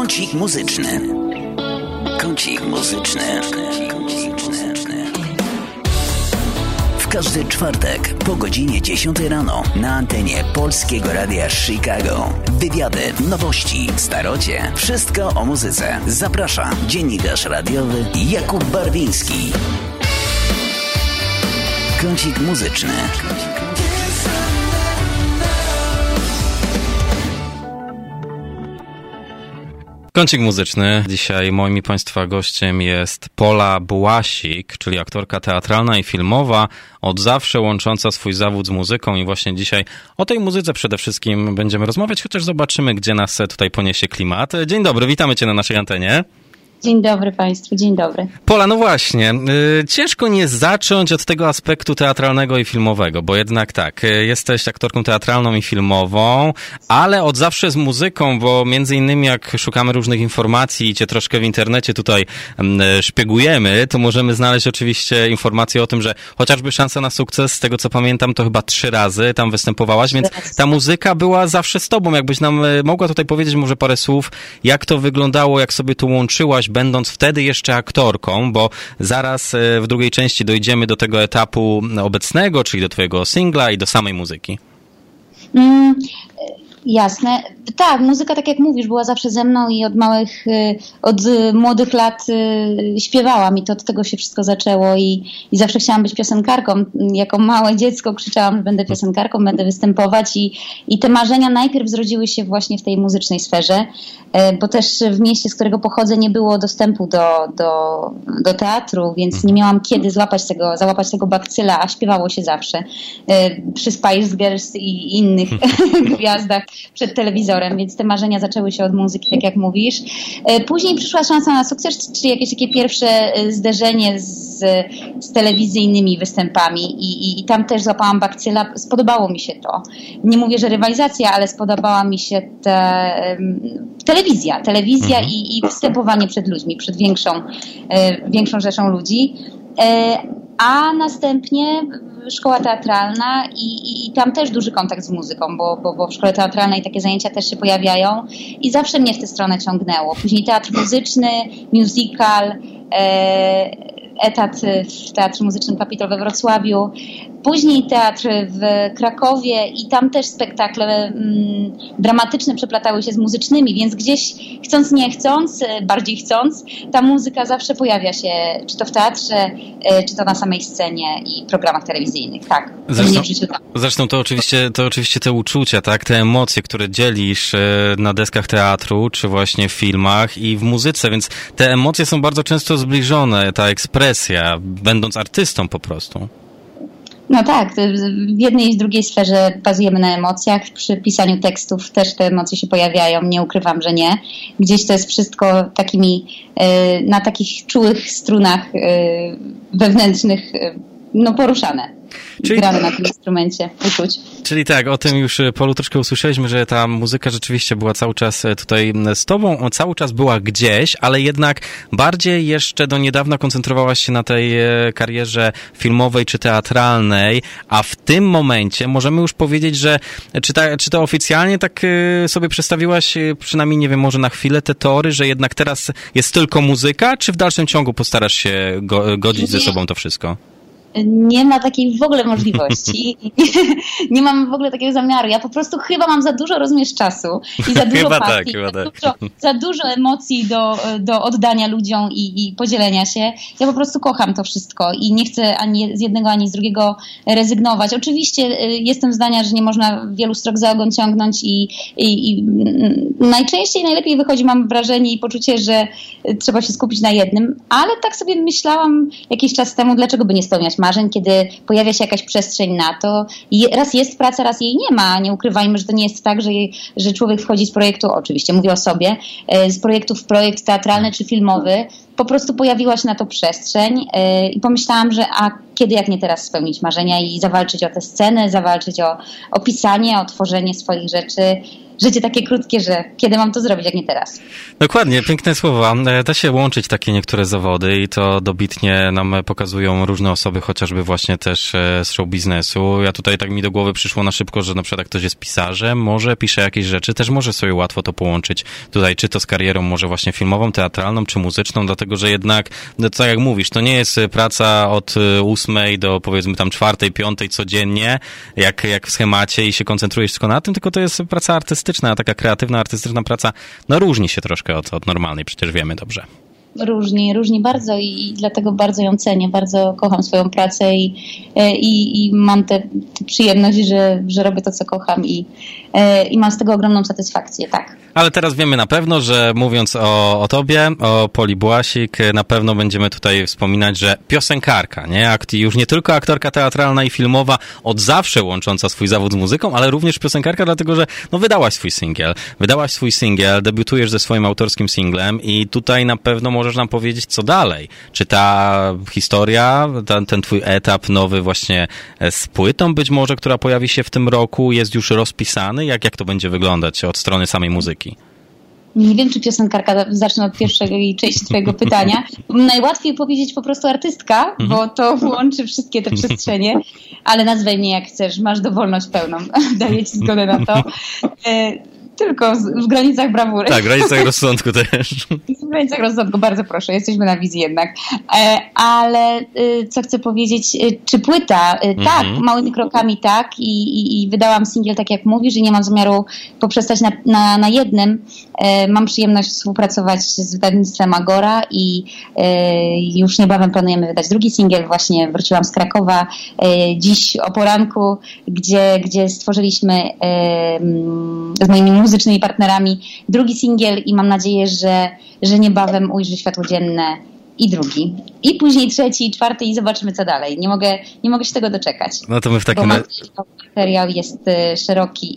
Kącik muzyczny. Kącik muzyczny. W każdy czwartek po godzinie 10 rano na antenie Polskiego Radia Chicago. Wywiady, nowości, starocie. Wszystko o muzyce. Zaprasza dziennikarz radiowy Jakub Barwiński. Kącik muzyczny. Kącik muzyczny. Dzisiaj moim i Państwa gościem jest Pola Błasik, czyli aktorka teatralna i filmowa, od zawsze łącząca swój zawód z muzyką i właśnie dzisiaj o tej muzyce przede wszystkim będziemy rozmawiać, chociaż zobaczymy, gdzie nas tutaj poniesie klimat. Dzień dobry, witamy Cię na naszej antenie. Dzień dobry Państwu, dzień dobry. Pola, no właśnie, ciężko nie zacząć od tego aspektu teatralnego i filmowego, bo jednak tak, jesteś aktorką teatralną i filmową, ale od zawsze z muzyką, bo między innymi jak szukamy różnych informacji i Cię troszkę w internecie tutaj szpiegujemy, to możemy znaleźć oczywiście informacje o tym, że chociażby Szansa na sukces, z tego co pamiętam, to chyba 3 razy tam występowałaś, więc ta muzyka była zawsze z Tobą. Jakbyś nam mogła tutaj powiedzieć może parę słów, jak to wyglądało, jak sobie to łączyłaś, będąc wtedy jeszcze aktorką, bo zaraz w drugiej części dojdziemy do tego etapu obecnego, czyli do twojego singla i do samej muzyki. Jasne. Tak, muzyka, tak jak mówisz, była zawsze ze mną i od młodych lat śpiewałam i to od tego się wszystko zaczęło i zawsze chciałam być piosenkarką. Jako małe dziecko krzyczałam, że będę piosenkarką, będę występować i te marzenia najpierw zrodziły się właśnie w tej muzycznej sferze, bo też w mieście, z którego pochodzę, nie było dostępu do teatru, więc nie miałam kiedy załapać tego bakcyla, a śpiewało się zawsze przy Spice Girls i innych gwiazdach przed telewizorem, więc te marzenia zaczęły się od muzyki, tak jak mówisz. Później przyszła Szansa na sukces, czyli jakieś takie pierwsze zderzenie z telewizyjnymi występami i tam też złapałam bakcyla. Spodobało mi się to. Nie mówię, że rywalizacja, ale spodobała mi się telewizja i występowanie przed ludźmi, przed większą rzeszą ludzi. A następnie szkoła teatralna i tam też duży kontakt z muzyką, bo w szkole teatralnej takie zajęcia też się pojawiają i zawsze mnie w tę stronę ciągnęło. Później teatr muzyczny, musical, etat w Teatrze Muzycznym Kapitol we Wrocławiu, później teatr w Krakowie i tam też spektakle dramatyczne przeplatały się z muzycznymi, więc gdzieś chcąc nie chcąc, bardziej chcąc, ta muzyka zawsze pojawia się, czy to w teatrze, czy to na samej scenie i programach telewizyjnych, tak. Zresztą to oczywiście te uczucia, tak, te emocje, które dzielisz na deskach teatru, czy właśnie w filmach i w muzyce, więc te emocje są bardzo często zbliżone, ta ekspresja, będąc artystą po prostu. No tak, w jednej i w drugiej sferze bazujemy na emocjach. Przy pisaniu tekstów też te emocje się pojawiają, nie ukrywam, że nie. Gdzieś to jest wszystko na takich czułych strunach wewnętrznych poruszane. Grane na tym instrumencie uczuć. Czyli tak, o tym już, Polu, troszkę usłyszeliśmy, że ta muzyka rzeczywiście była cały czas tutaj z tobą, cały czas była gdzieś, ale jednak bardziej jeszcze do niedawna koncentrowałaś się na tej karierze filmowej czy teatralnej, a w tym momencie możemy już powiedzieć, że czy to oficjalnie tak sobie przedstawiłaś, przynajmniej nie wiem, może na chwilę te tory, że jednak teraz jest tylko muzyka, czy w dalszym ciągu postarasz się godzić ze sobą to wszystko? Nie ma takiej w ogóle możliwości. Nie mam w ogóle takiego zamiaru. Ja po prostu chyba mam za dużo rozumiesz czasu i za dużo pasji, za dużo emocji do oddania ludziom i podzielenia się. Ja po prostu kocham to wszystko i nie chcę ani z jednego, ani z drugiego rezygnować. Oczywiście jestem zdania, że nie można wielu strok za ogon ciągnąć i najczęściej najlepiej wychodzi, mam wrażenie i poczucie, że trzeba się skupić na jednym, ale tak sobie myślałam jakiś czas temu, dlaczego by nie spełniać marzeń, kiedy pojawia się jakaś przestrzeń na to. Raz jest praca, raz jej nie ma. Nie ukrywajmy, że to nie jest tak, że człowiek wchodzi z projektu, oczywiście mówię o sobie, z projektu w projekt teatralny czy filmowy po prostu pojawiła się na to przestrzeń i pomyślałam, że kiedy jak nie teraz spełnić marzenia i zawalczyć o tę scenę, zawalczyć o pisanie, o tworzenie swoich rzeczy. Życie takie krótkie, że kiedy mam to zrobić, jak nie teraz. Dokładnie, piękne słowa. Da się łączyć takie niektóre zawody i to dobitnie nam pokazują różne osoby, chociażby właśnie też z show biznesu. Ja tutaj tak mi do głowy przyszło na szybko, że na przykład jak ktoś jest pisarzem, może pisze jakieś rzeczy, też może sobie łatwo to połączyć tutaj, czy to z karierą może właśnie filmową, teatralną, czy muzyczną, dlatego, że jednak, no, tak jak mówisz, to nie jest praca od 8 do powiedzmy tam 4, 5 codziennie, jak w schemacie i się koncentrujesz tylko na tym, tylko to jest praca artystyczna, a taka kreatywna, artystyczna praca, no różni się troszkę od normalnej, przecież wiemy dobrze. Różni bardzo i dlatego bardzo ją cenię, bardzo kocham swoją pracę i mam tę przyjemność, że robię to, co kocham i mam z tego ogromną satysfakcję, tak. Ale teraz wiemy na pewno, że mówiąc o tobie, o Poli Błasik, na pewno będziemy tutaj wspominać, że piosenkarka, nie? Już nie tylko aktorka teatralna i filmowa, od zawsze łącząca swój zawód z muzyką, ale również piosenkarka, dlatego że no wydałaś swój singiel, debiutujesz ze swoim autorskim singlem i tutaj na pewno możesz nam powiedzieć, co dalej. Czy ta historia, ten twój etap nowy właśnie z płytą być może, która pojawi się w tym roku, jest już rozpisany? Jak to będzie wyglądać od strony samej muzyki? Nie wiem, czy piosenkarka, zacznę od pierwszej części twojego pytania. Najłatwiej powiedzieć po prostu artystka, bo to łączy wszystkie te przestrzenie, ale nazwij mnie jak chcesz, masz dowolność pełną, daję ci zgodę na to. Tylko w granicach brawury. Tak, w granicach rozsądku też. W granicach rozsądku, bardzo proszę, jesteśmy na wizji jednak. Ale co chcę powiedzieć, czy płyta? Tak, małymi krokami tak i wydałam singiel, tak jak mówisz, i nie mam zamiaru poprzestać na jednym. Mam przyjemność współpracować z wydawnictwem Agora i już niebawem planujemy wydać drugi singiel. Właśnie wróciłam z Krakowa dziś o poranku, gdzie stworzyliśmy z moimi muzycznymi partnerami drugi singiel i mam nadzieję, że niebawem ujrzy światło dzienne i drugi, i później trzeci, i czwarty i zobaczymy, co dalej. Nie mogę się tego doczekać. No to my w takim razie... Materiał jest szeroki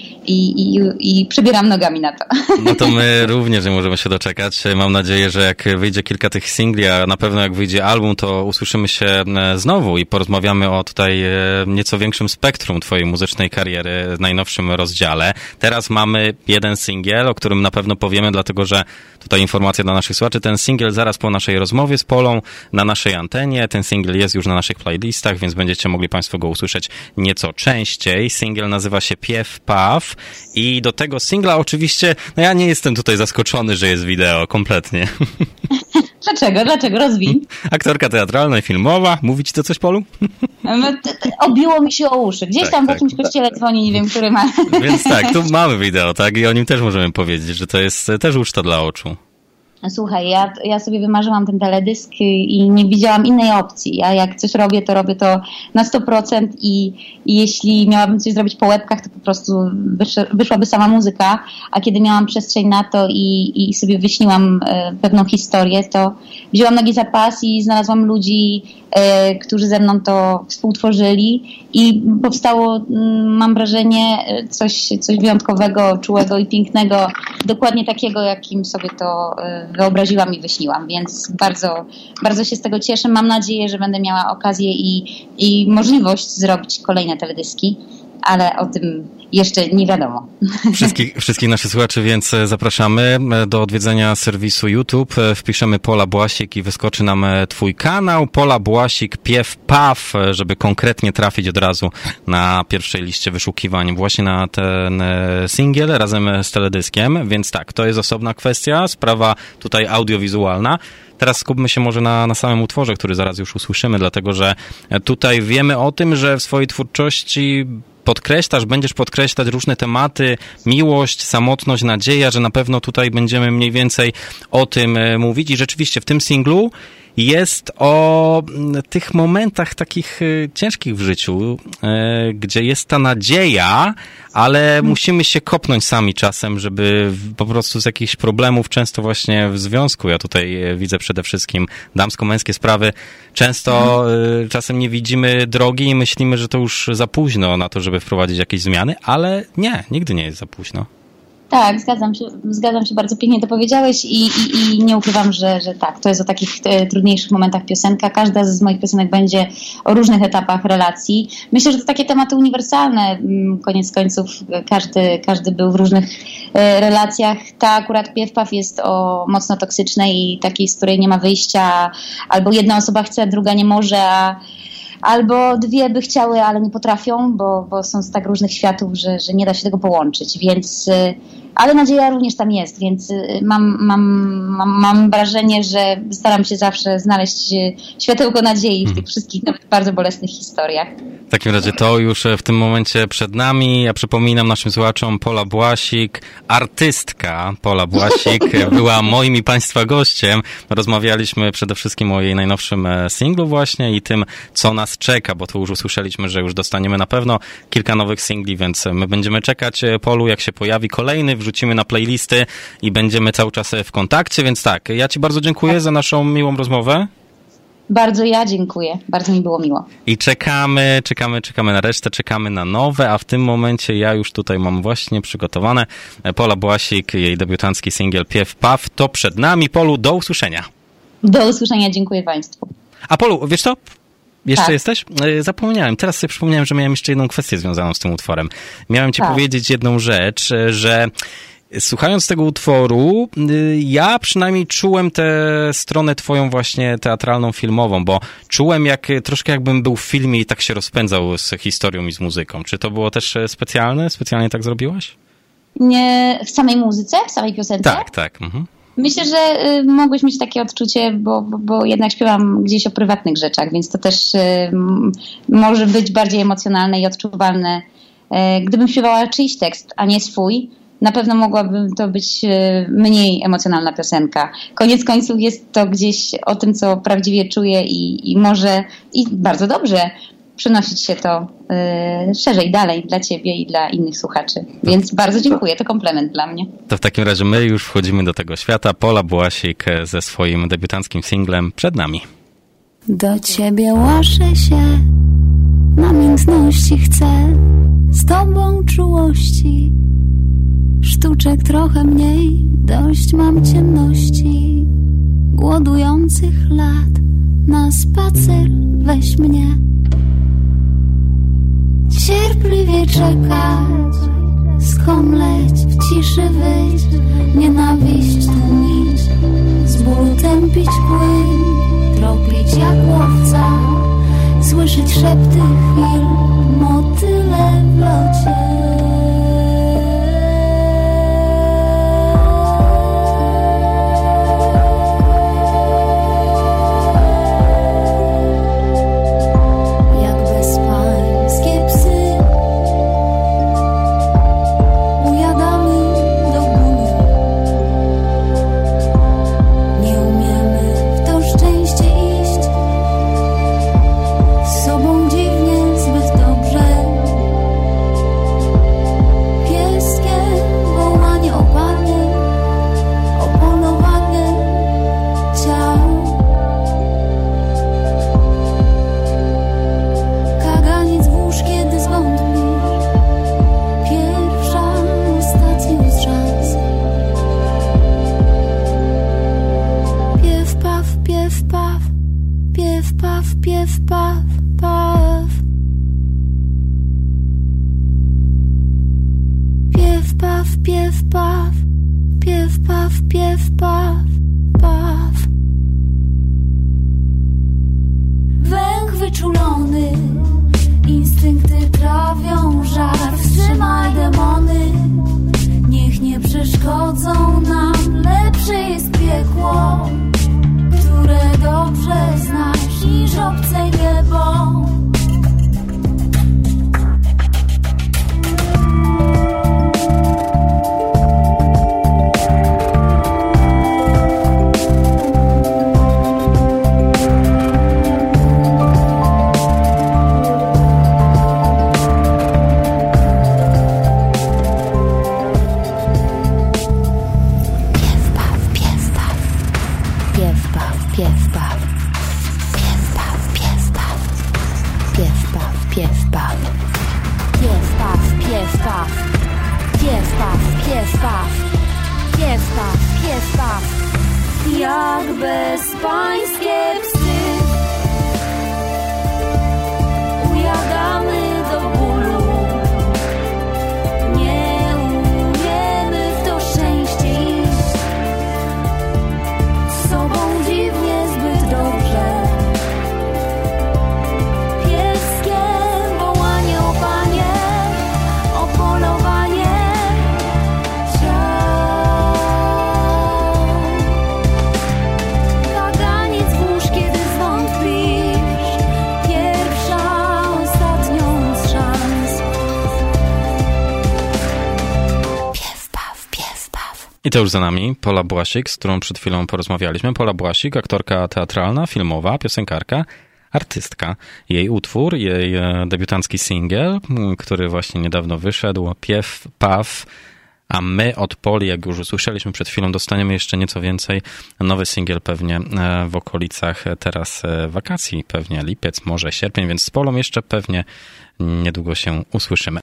i przebieram nogami na to. No to my również nie możemy się doczekać. Mam nadzieję, że jak wyjdzie kilka tych singli, a na pewno jak wyjdzie album, to usłyszymy się znowu i porozmawiamy o tutaj nieco większym spektrum twojej muzycznej kariery w najnowszym rozdziale. Teraz mamy jeden singiel, o którym na pewno powiemy, dlatego że tutaj informacja dla naszych słuchaczy. Ten singiel zaraz po naszej rozmowie z Polą na naszej antenie. Ten singiel jest już na naszych playlistach, więc będziecie mogli państwo go usłyszeć nieco częściej. Singiel nazywa się Piew Paw i do tego singla oczywiście, no ja nie jestem tutaj zaskoczony, że jest wideo, kompletnie. Dlaczego? Rozwij. Aktorka teatralna i filmowa. Mówi ci to coś, Polu? Obiło mi się o uszy. Gdzieś tam w jakimś kościele dzwoni, nie wiem, który ma. Więc tak, tu mamy wideo, tak? I o nim też możemy powiedzieć, że to jest też uczta dla oczu. Słuchaj, ja sobie wymarzyłam ten teledysk i nie widziałam innej opcji. Ja jak coś robię to na 100% i jeśli miałabym coś zrobić po łebkach, to po prostu wyszłaby sama muzyka, a kiedy miałam przestrzeń na to i sobie wyśniłam pewną historię, to wzięłam nogi za pas i znalazłam ludzi, którzy ze mną to współtworzyli i powstało, mam wrażenie, coś wyjątkowego, czułego i pięknego, dokładnie takiego, jakim sobie to wyobraziłam i wyśniłam, więc bardzo, bardzo się z tego cieszę. Mam nadzieję, że będę miała okazję i możliwość zrobić kolejne teledyski, ale o tym jeszcze nie wiadomo. Wszystkich naszych słuchaczy więc zapraszamy do odwiedzenia serwisu YouTube. Wpiszemy Pola Błasik i wyskoczy nam twój kanał. Pola Błasik, Piew Paw, żeby konkretnie trafić od razu na pierwszej liście wyszukiwań właśnie na ten singiel razem z teledyskiem. Więc tak, to jest osobna kwestia, sprawa tutaj audiowizualna. Teraz skupmy się może na samym utworze, który zaraz już usłyszymy, dlatego że tutaj wiemy o tym, że w swojej twórczości będziesz podkreślać różne tematy, miłość, samotność, nadzieja, że na pewno tutaj będziemy mniej więcej o tym mówić i rzeczywiście w tym singlu jest o tych momentach takich ciężkich w życiu, gdzie jest ta nadzieja, ale musimy się kopnąć sami czasem, żeby po prostu z jakichś problemów, często właśnie w związku, ja tutaj widzę przede wszystkim damsko-męskie sprawy, często czasem nie widzimy drogi i myślimy, że to już za późno na to, żeby wprowadzić jakieś zmiany, ale nie, nigdy nie jest za późno. Tak, zgadzam się, bardzo pięknie to powiedziałeś i nie ukrywam, że tak, to jest o takich trudniejszych momentach piosenka. Każda z moich piosenek będzie o różnych etapach relacji. Myślę, że to takie tematy uniwersalne, koniec końców każdy był w różnych relacjach. Ta akurat Piew Paw jest o mocno toksycznej i takiej, z której nie ma wyjścia, albo jedna osoba chce, a druga nie może, albo dwie by chciały, ale nie potrafią, bo są z tak różnych światów, że nie da się tego połączyć, więc ale nadzieja również tam jest, więc mam wrażenie, że staram się zawsze znaleźć światełko nadziei w tych wszystkich nawet bardzo bolesnych historiach. W takim razie to już w tym momencie przed nami. Ja przypominam naszym słuchaczom, Pola Błasik, artystka Pola Błasik była moim i Państwa gościem. Rozmawialiśmy przede wszystkim o jej najnowszym singlu właśnie i tym, co nas czeka, bo tu już usłyszeliśmy, że już dostaniemy na pewno kilka nowych singli, więc my będziemy czekać, Polu, jak się pojawi kolejny, wrzucimy na playlisty i będziemy cały czas w kontakcie, więc tak, ja Ci bardzo dziękuję za naszą miłą rozmowę. Bardzo ja dziękuję. Bardzo mi było miło. I czekamy na resztę, czekamy na nowe, a w tym momencie ja już tutaj mam właśnie przygotowane Pola Błasik, jej debiutancki singiel Piew Paw. To przed nami. Polu, do usłyszenia. Do usłyszenia, dziękuję Państwu. A Polu, wiesz co? Jeszcze tak. Jesteś? Zapomniałem. Teraz sobie przypomniałem, że miałem jeszcze jedną kwestię związaną z tym utworem. Miałem Ci powiedzieć jedną rzecz, że słuchając tego utworu, ja przynajmniej czułem tę stronę twoją właśnie teatralną, filmową, bo czułem troszkę jakbym był w filmie i tak się rozpędzał z historią i z muzyką. Czy to było też specjalne? Specjalnie tak zrobiłaś? Nie, w samej muzyce? W samej piosence? Tak. Mhm. Myślę, że mogłeś mieć takie odczucie, bo jednak śpiewam gdzieś o prywatnych rzeczach, więc to też może być bardziej emocjonalne i odczuwalne. Gdybym śpiewała czyjś tekst, a nie swój, na pewno mogłaby to być mniej emocjonalna piosenka. Koniec końców jest to gdzieś o tym, co prawdziwie czuję i może, i bardzo dobrze, przenosić się to szerzej, dalej dla Ciebie i dla innych słuchaczy. Więc bardzo dziękuję, to komplement dla mnie. To w takim razie my już wchodzimy do tego świata. Pola Błasik ze swoim debiutanckim singlem przed nami. Do Ciebie łaszę się, namiętności chcę, z Tobą czułości, sztuczek trochę mniej, dość mam ciemności, głodujących lat, na spacer weź mnie. Cierpliwie czekać, skomleć, w ciszy wyć, nienawiść tłumić, z bólu tępić płyn, tropić jak łowca, słyszeć szepty chwil, motyle w locie. Węch wyczulony, instynkty trawią żar, wstrzymaj demony, niech nie przeszkodzą nam, lepsze jest piekło, które dobrze znasz niż obce niebo. Piew, paw, jak bezpańskie psy. Ujadamy do bólu, nie umiemy w to szczęście iść. Z sobą dziwnie zbyt dobrze. Pieskie wołanie o panie, o polowanie ciał. Kaganiec włóż, kiedy zwątpisz. Pierwsza, ostatnią z szans. Piew, paw, piew, paw. I to już za nami Pola Błasik, z którą przed chwilą porozmawialiśmy. Pola Błasik, aktorka teatralna, filmowa, piosenkarka, artystka. Jej utwór, jej debiutancki singiel, który właśnie niedawno wyszedł, Piew, paw, a my od Poli, jak już usłyszeliśmy przed chwilą, dostaniemy jeszcze nieco więcej. Nowy singiel pewnie w okolicach teraz wakacji, pewnie lipiec, może sierpień, więc z Polą jeszcze pewnie niedługo się usłyszymy.